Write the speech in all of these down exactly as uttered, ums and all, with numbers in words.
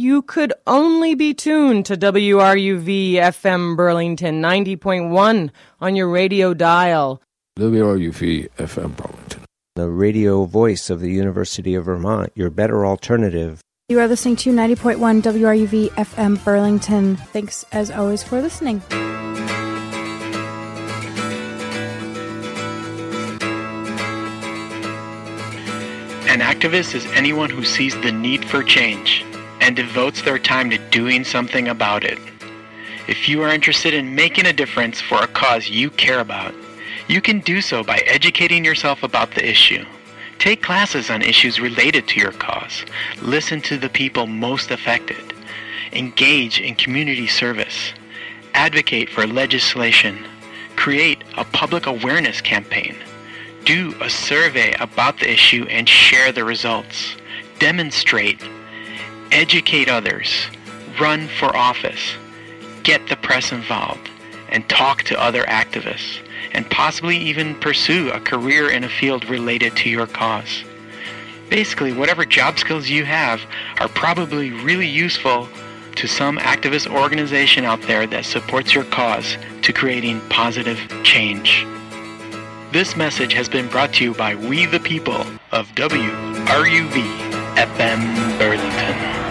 You could only be tuned to W R U V F M Burlington ninety point one on your radio dial. W R U V F M Burlington, the radio voice of the University of Vermont, your better alternative. You are listening to ninety point one W R U V F M Burlington. Thanks, as always, for listening. An activist is anyone who sees the need for change and devotes their time to doing something about it. If you are interested in making a difference for a cause you care about, you can do so by educating yourself about the issue. Take classes on issues related to your cause. Listen to the people most affected. Engage in community service. Advocate for legislation. Create a public awareness campaign. Do a survey about the issue and share the results. Demonstrate. Educate others. Run for office. Get the press involved. And talk to other activists. And possibly even pursue a career in a field related to your cause. Basically, whatever job skills you have are probably really useful to some activist organization out there that supports your cause to creating positive change. This message has been brought to you by We the People of W R U V F M Burlington.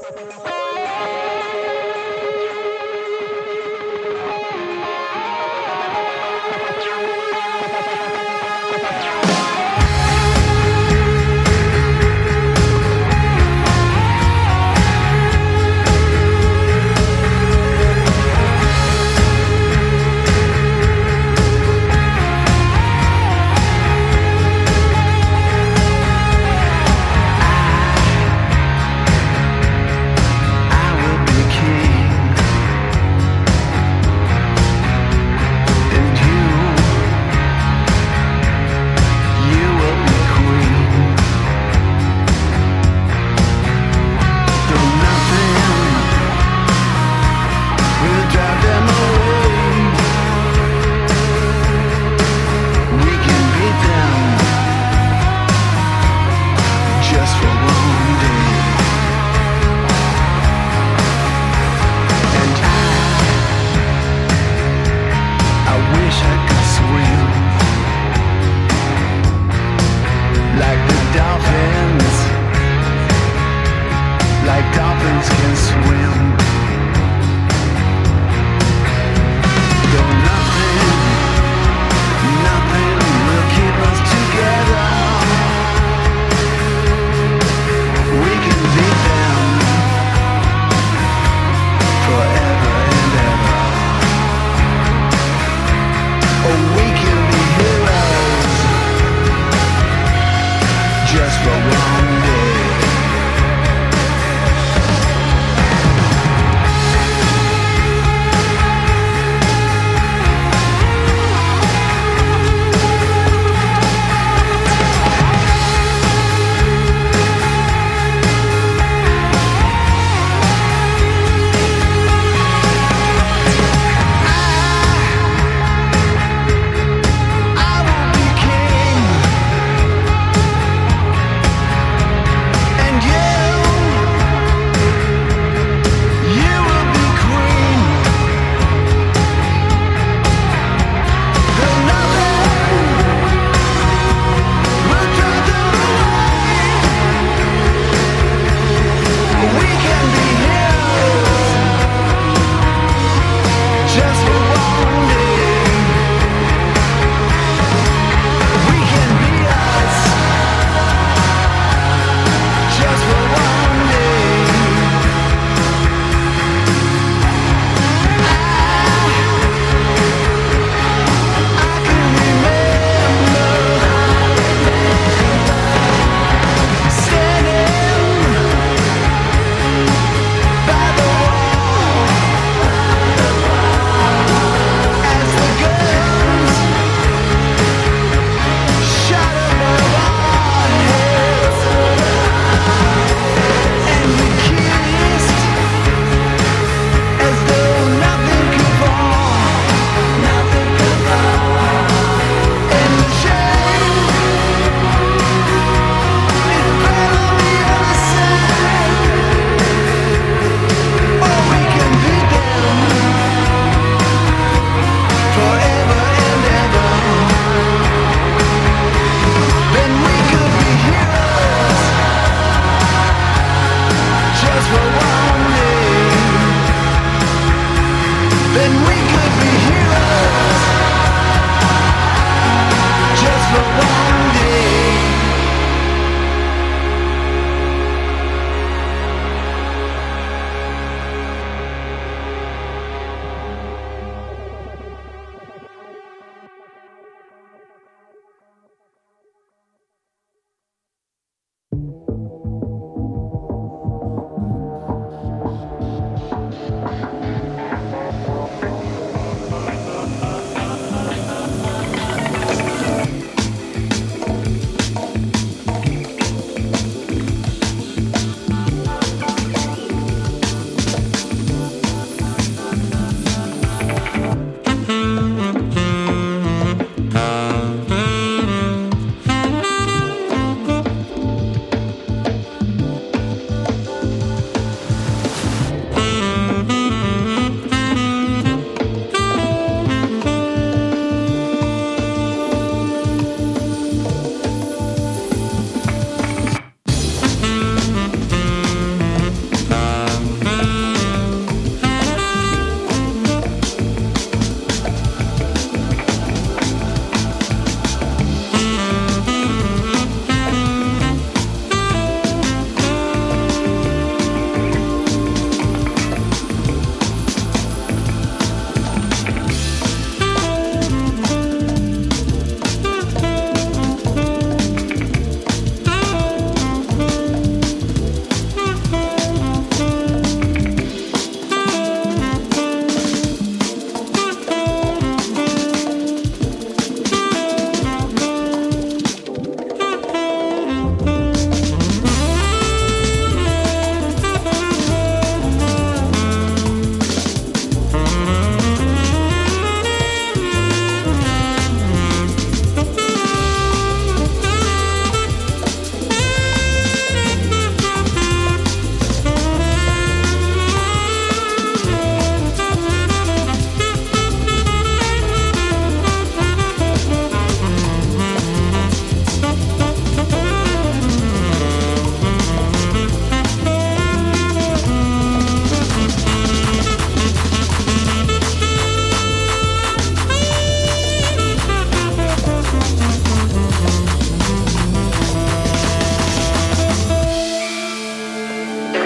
Just for one day.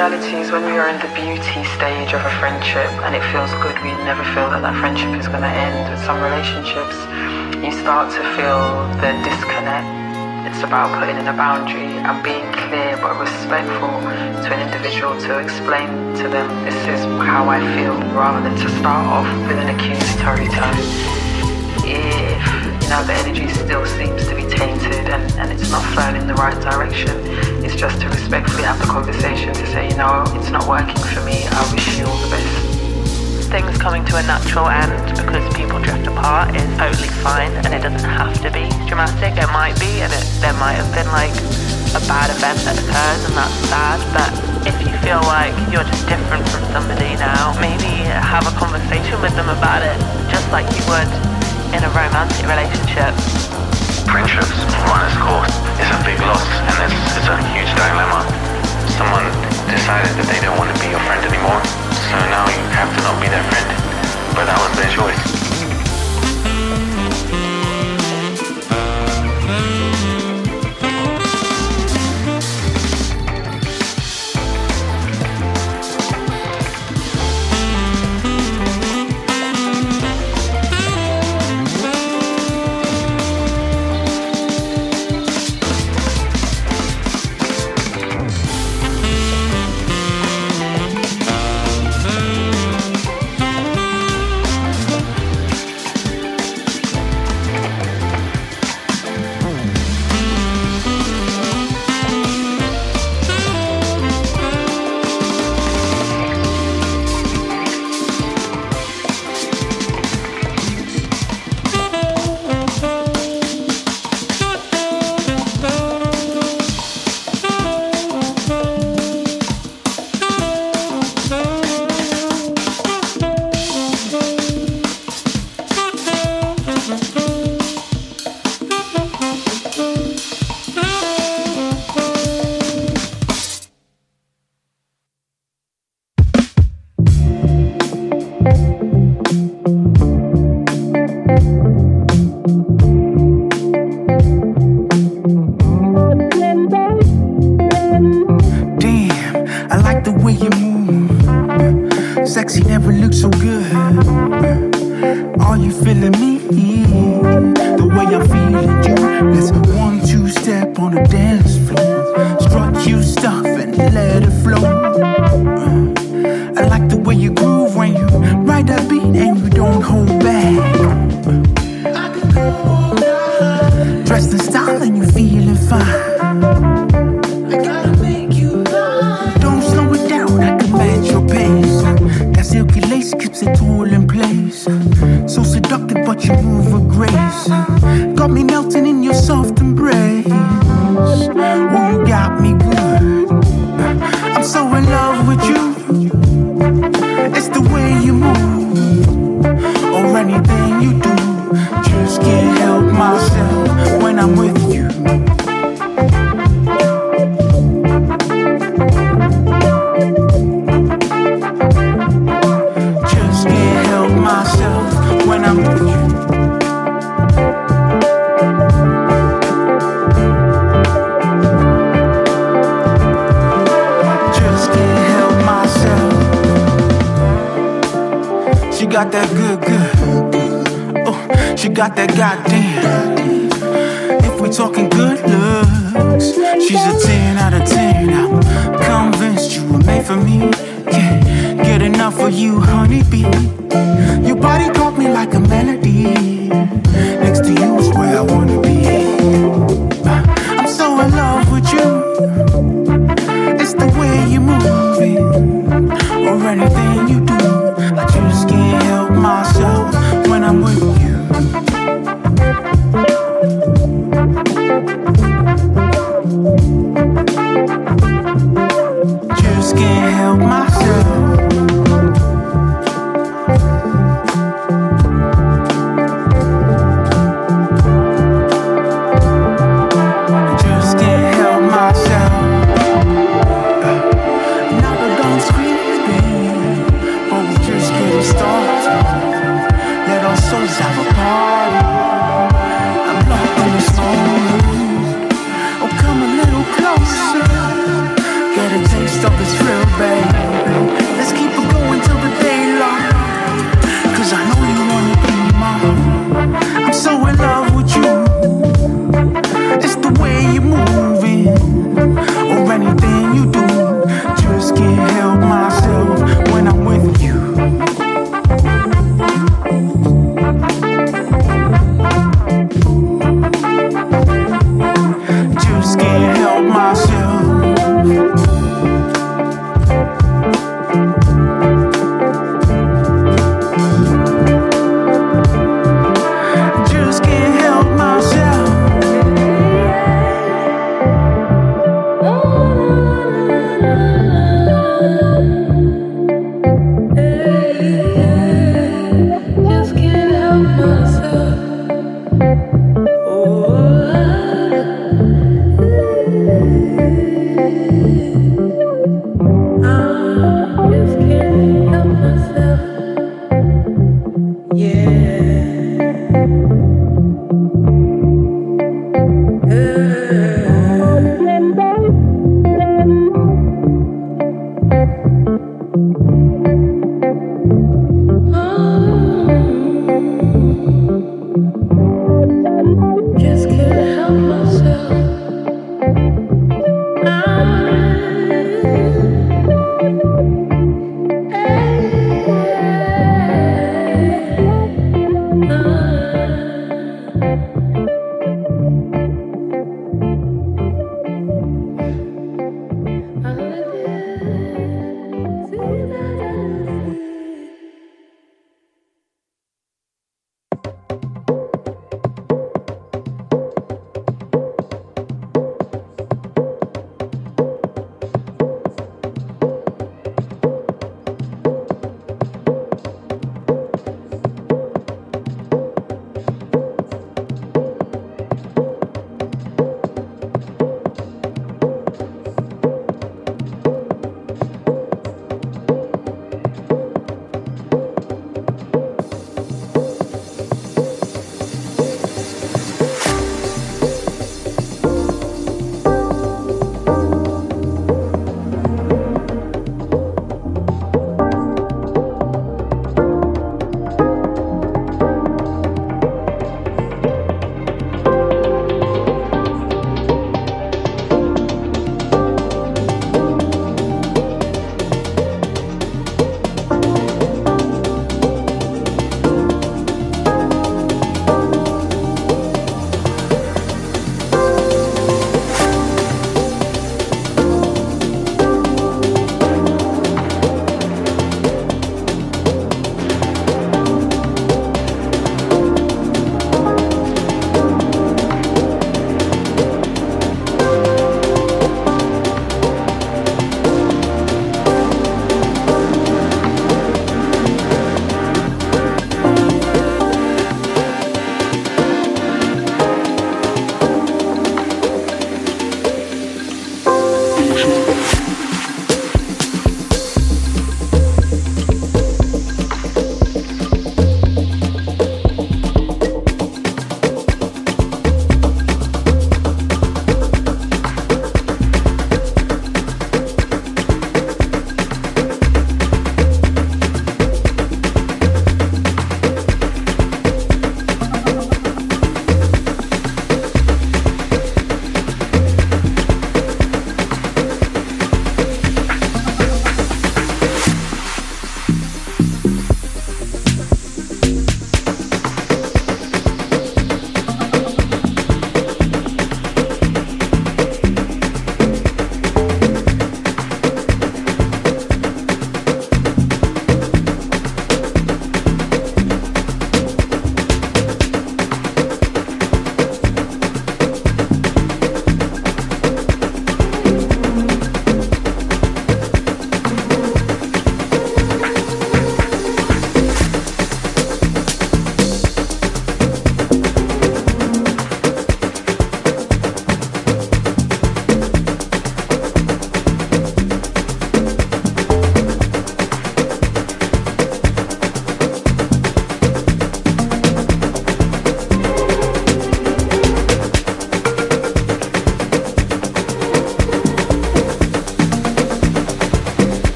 reality is when we are in the beauty stage of a friendship and it feels good, we never feel that that friendship is going to end. With some relationships, you start to feel the disconnect. It's about putting in a boundary and being clear but respectful to an individual to explain to them this is how I feel, rather than to start off with an accusatory tone. If you know the energy still seems to be tainted and, and it's not flowing in the right direction, it's just to respectfully have the conversation to say, you know, it's not working for me, I wish you all the best. Things coming to a natural end because people drift apart is totally fine, and it doesn't have to be dramatic. It might be, and it, there might have been like a bad event that occurs, and that's sad. But if you feel like you're just different from somebody now, maybe have a conversation with them about it, just like you would in a romantic relationship. Friendships run its course. It's a big loss, and it's, it's a huge dilemma. Someone decided that they don't want to be your friend anymore, so now you have to not be their friend. But that was their choice. Get a taste taste of this thrill, babe. Let's keep it going till the daylight, cause I know you wanna be mine. I'm so in love with you. It's the way you're moving, or anything you do. Just can't help myself when I'm with you. Just can't help myself. Just can't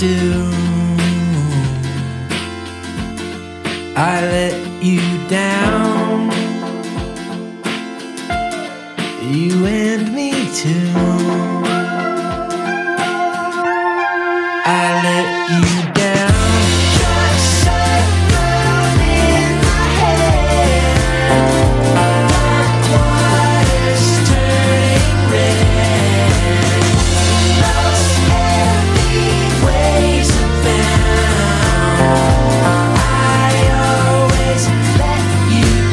do. I let you down, you and me too. I let you down. Just burn in my head, like water's turning red. Those heavy waves abound. I always let you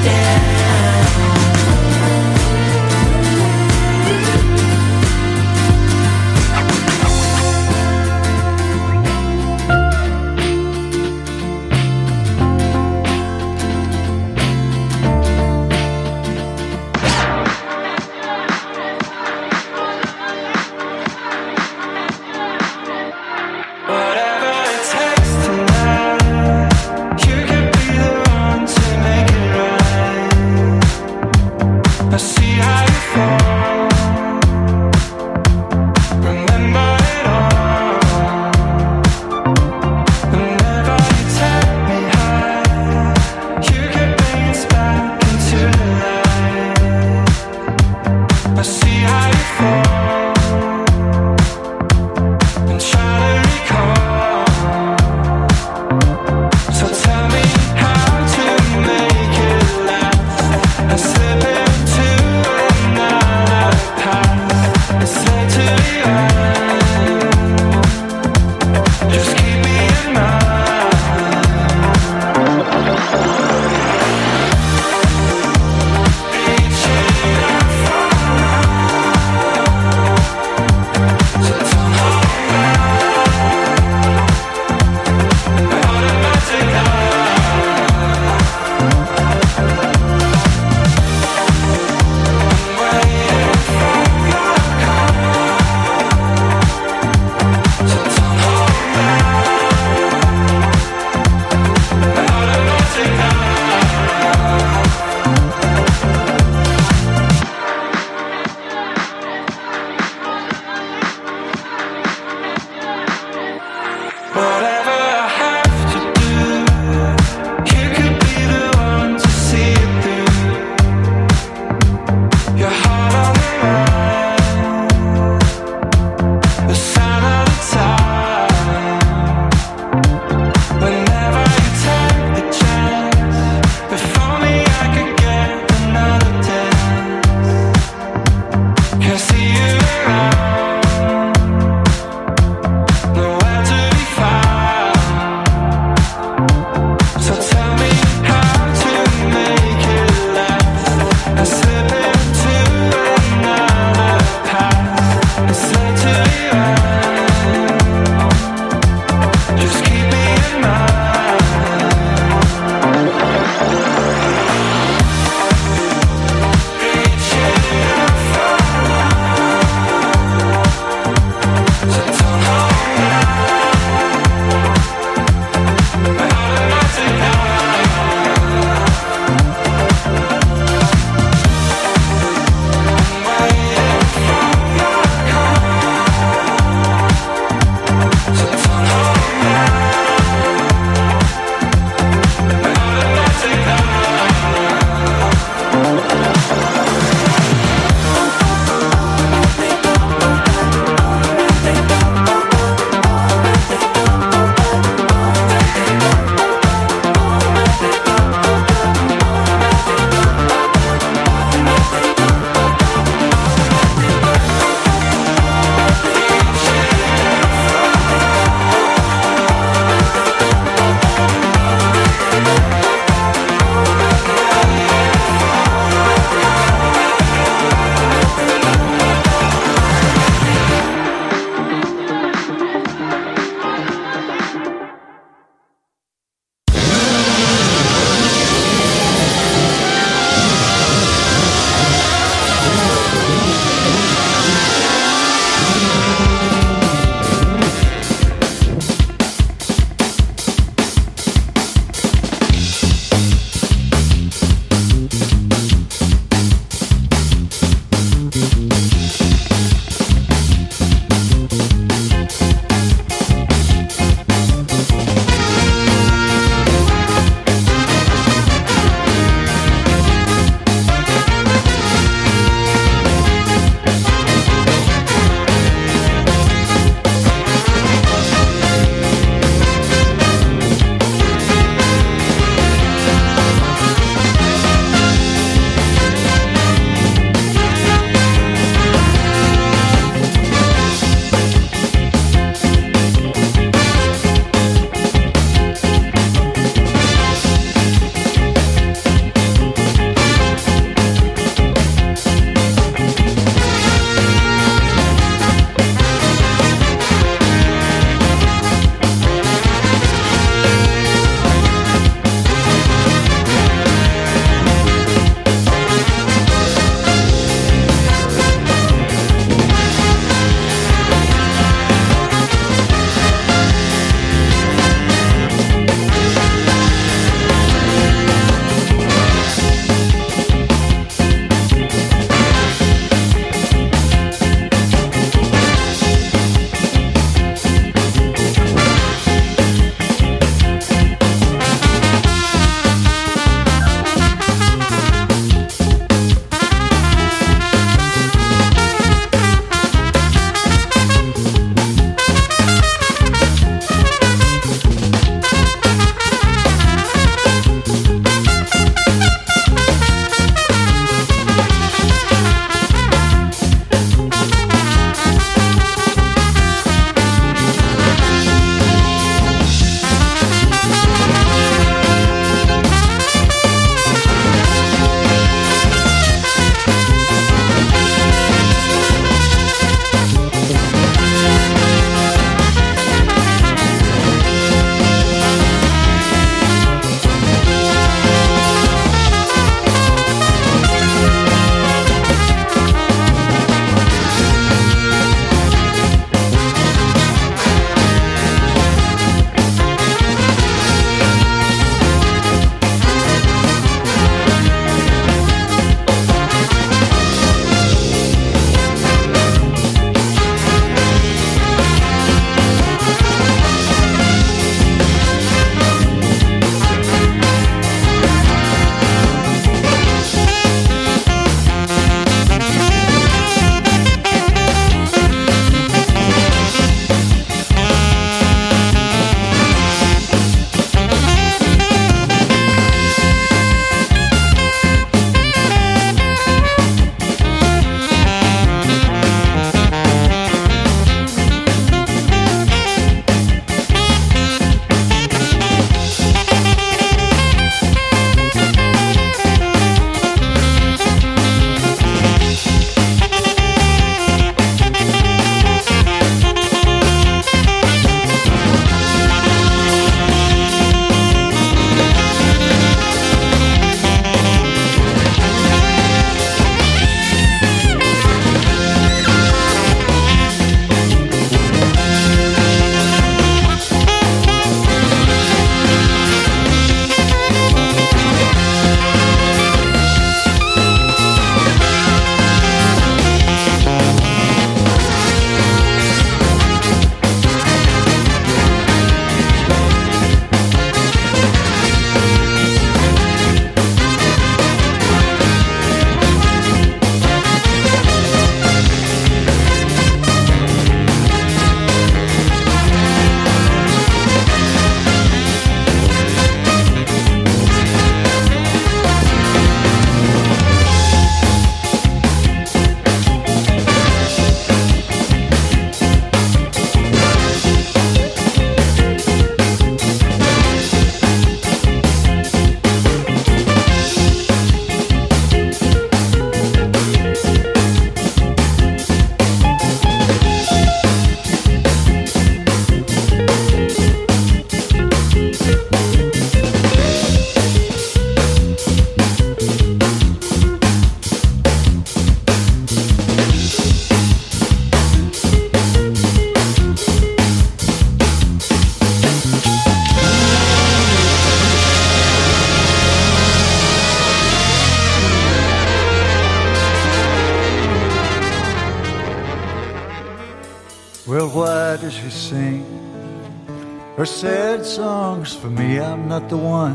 Well, why does she sing her sad songs for me? I'm not the one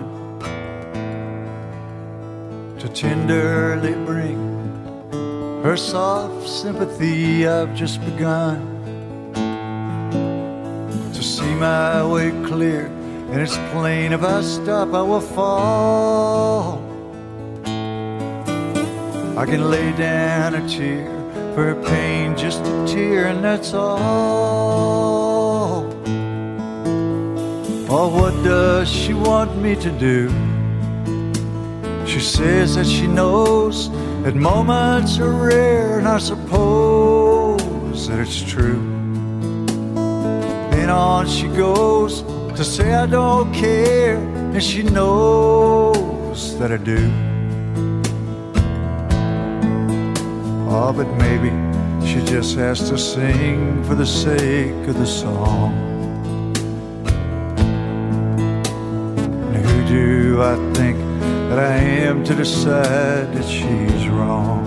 to tenderly bring her soft sympathy. I've just begun to see my way clear, and it's plain if I stop I will fall. I can lay down a tear for her pain, just a tear, and that's all. Oh, what does she want me to do? She says that she knows that moments are rare, and I suppose that it's true. Then on she goes to say I don't care, and she knows that I do. Oh, but maybe she just has to sing for the sake of the song. And who do I think that I am to decide that she's wrong?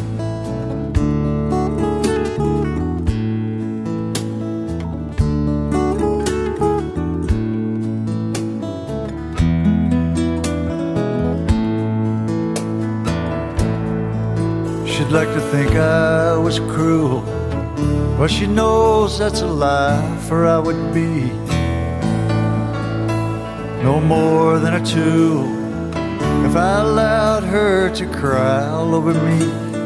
She'd like to think I was cruel. Well, she knows that's a lie, for I would be no more than a tool if I allowed her to cry all over me.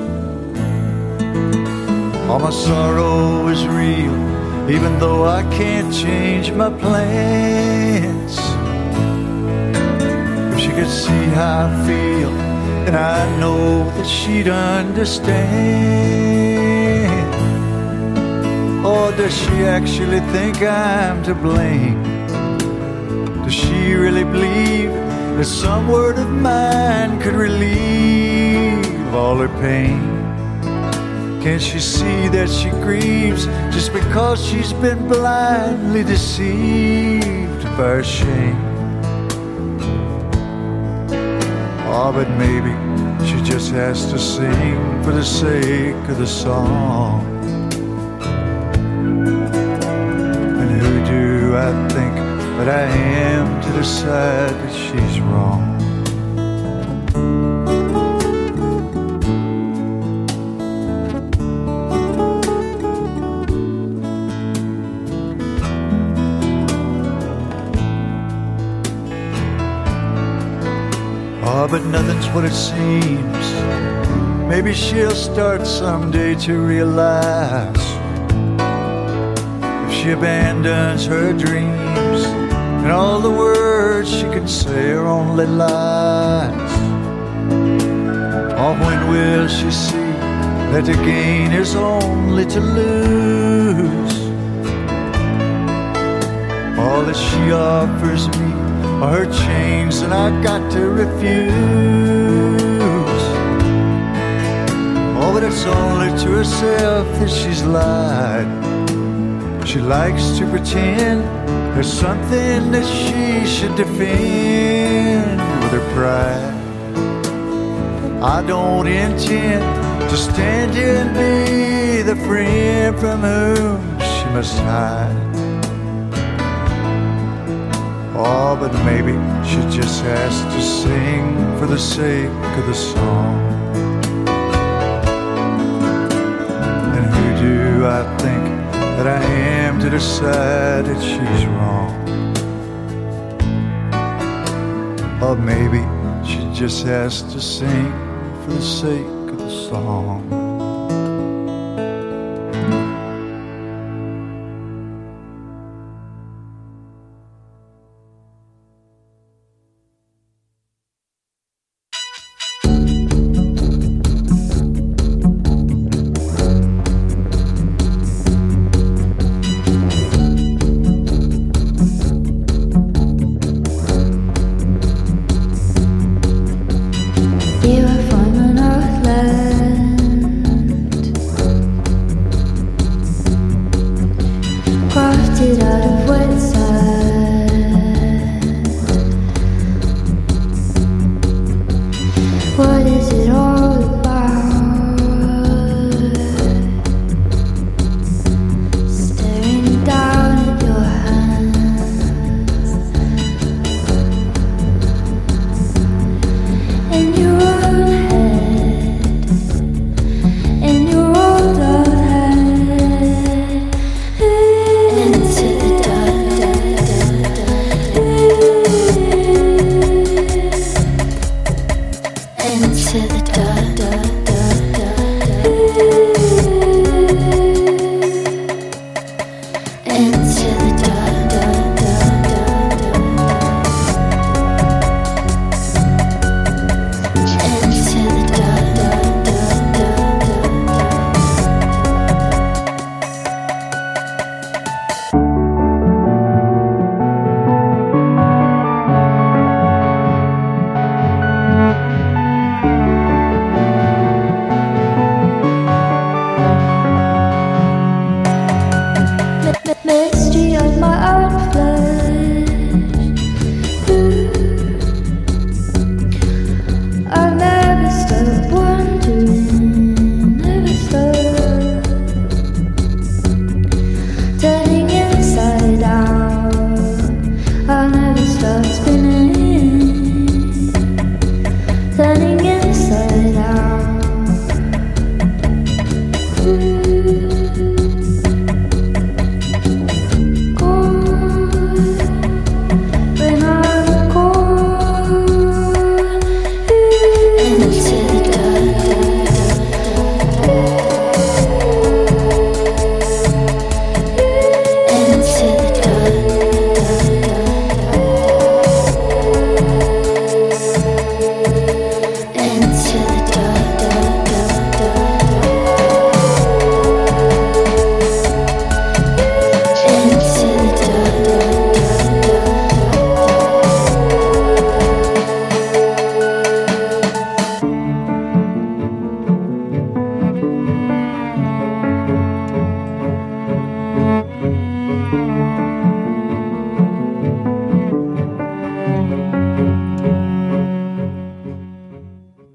All my sorrow is real, even though I can't change my plans. If she could see how I feel, and I know that she'd understand. Or does she actually think I'm to blame? Does she really believe that some word of mine could relieve all her pain? Can't she see that she grieves just because she's been blindly deceived by her shame? Oh, but maybe she just has to sing for the sake of the song. And who do I think that I am to decide that she's wrong? Oh, but nothing's what it seems. Maybe she'll start someday to realize if she abandons her dreams and all the words she can say are only lies. Oh, when will she see that to gain is only to lose? All that she offers me are her chains, and I got to refuse. Oh, but it's only to herself that she's lied. She likes to pretend there's something that she should defend with her pride. I don't intend to stand here and be the friend from whom she must hide. Oh, but maybe she just has to sing for the sake of the song. And who do I think that I am to decide that she's wrong? Or maybe she just has to sing for the sake of the song. You are from an Northland, crafted out of wet sand. What is it all about? Stare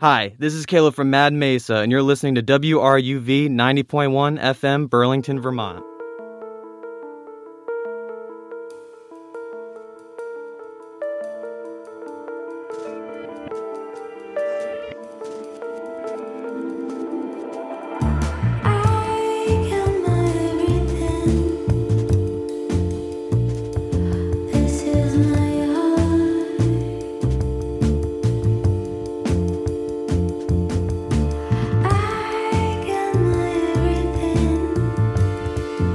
Hi, this is Caleb from Mad Mesa, and you're listening to W R U V ninety point one F M, Burlington, Vermont. I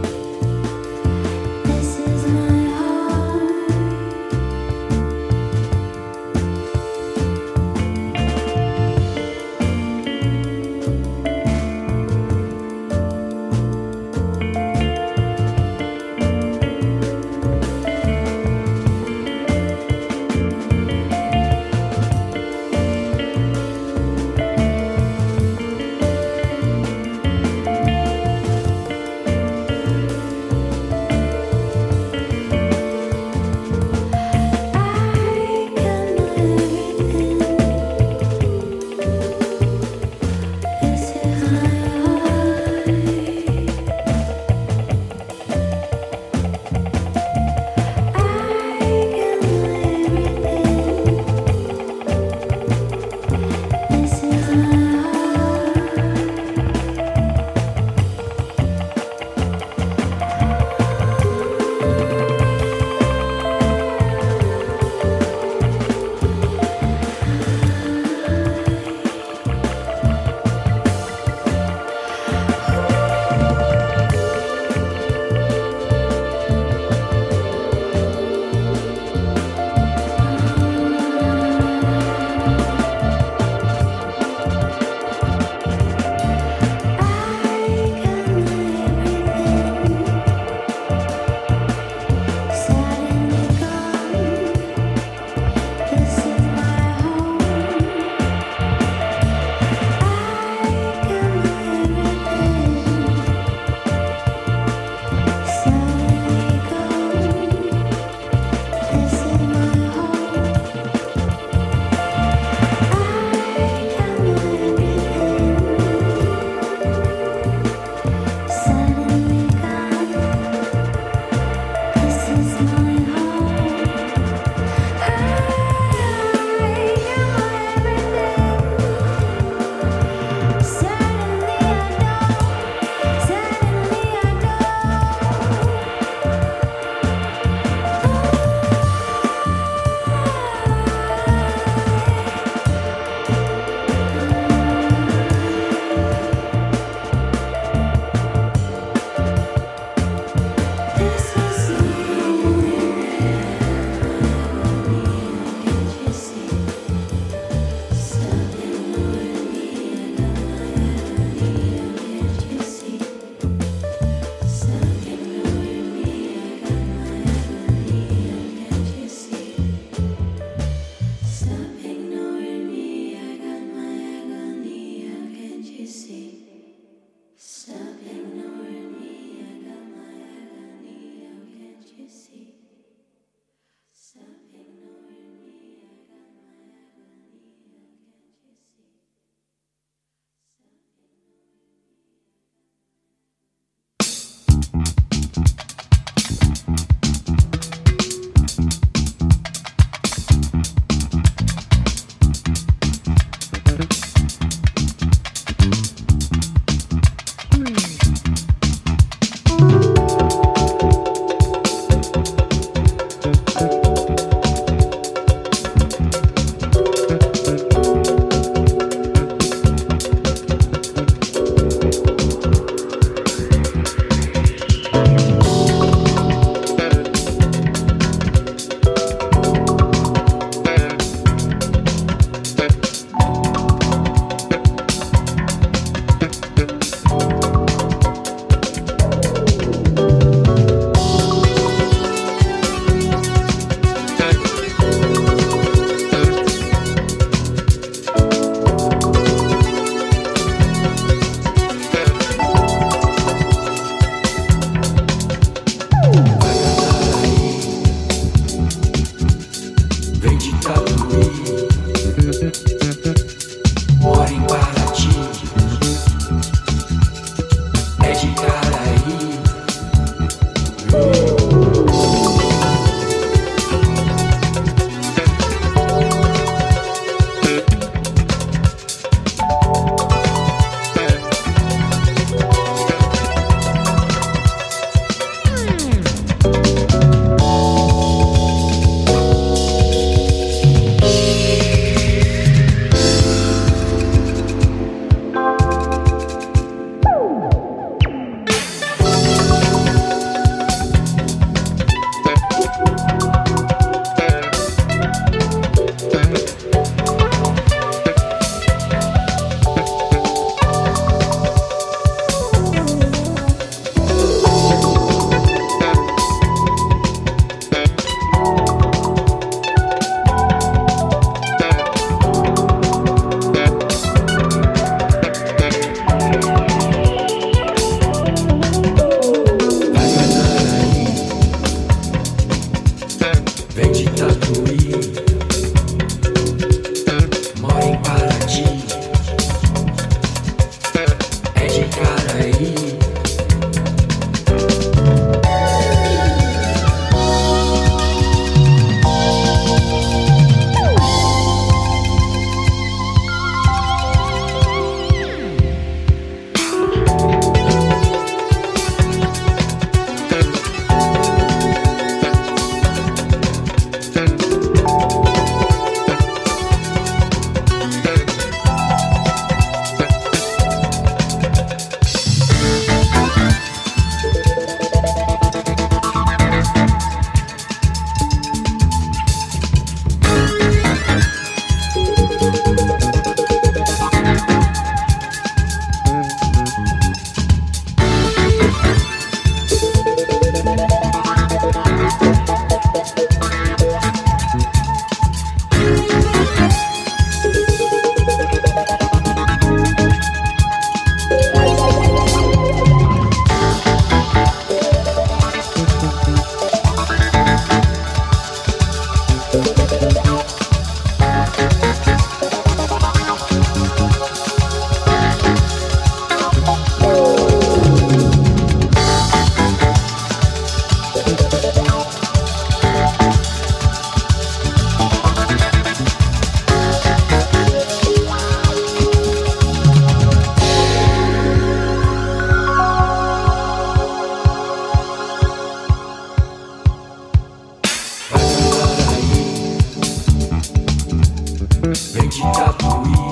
Vem de Tatuí.